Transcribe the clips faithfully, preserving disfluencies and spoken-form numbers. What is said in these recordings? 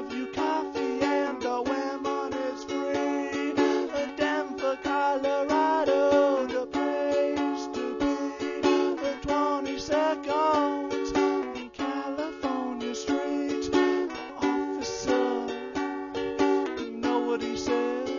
serve you coffee and the women is free. Denver, Colorado, the place to be. twenty seconds in California Street. Officer, you know what he said?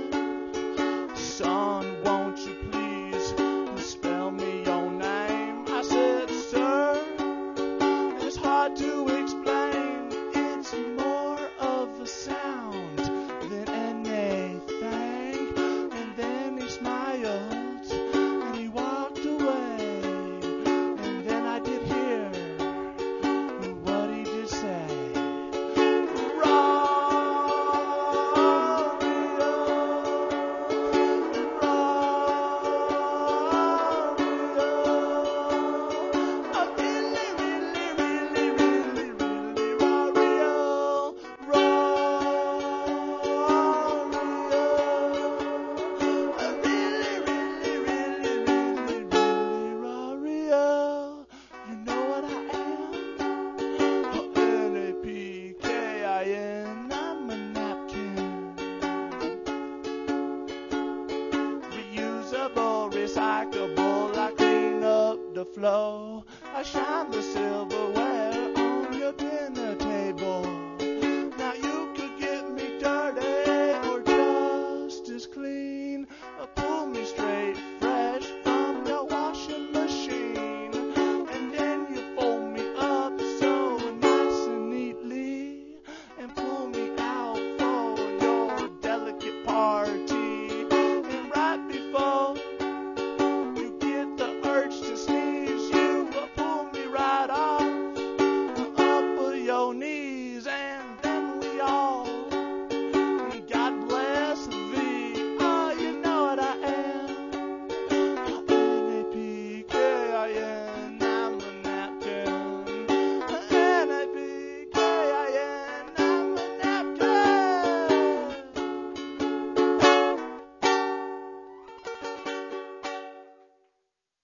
Son, won't you please spell me your name? I said, sir, it's hard to explain. It's more of a sound than anything. And then he smiled and he walked away. And then I did hear what he did say. You know what I am? N A P K I N, I'm a napkin. Reusable, recyclable, I clean up the flow. I shine the silverware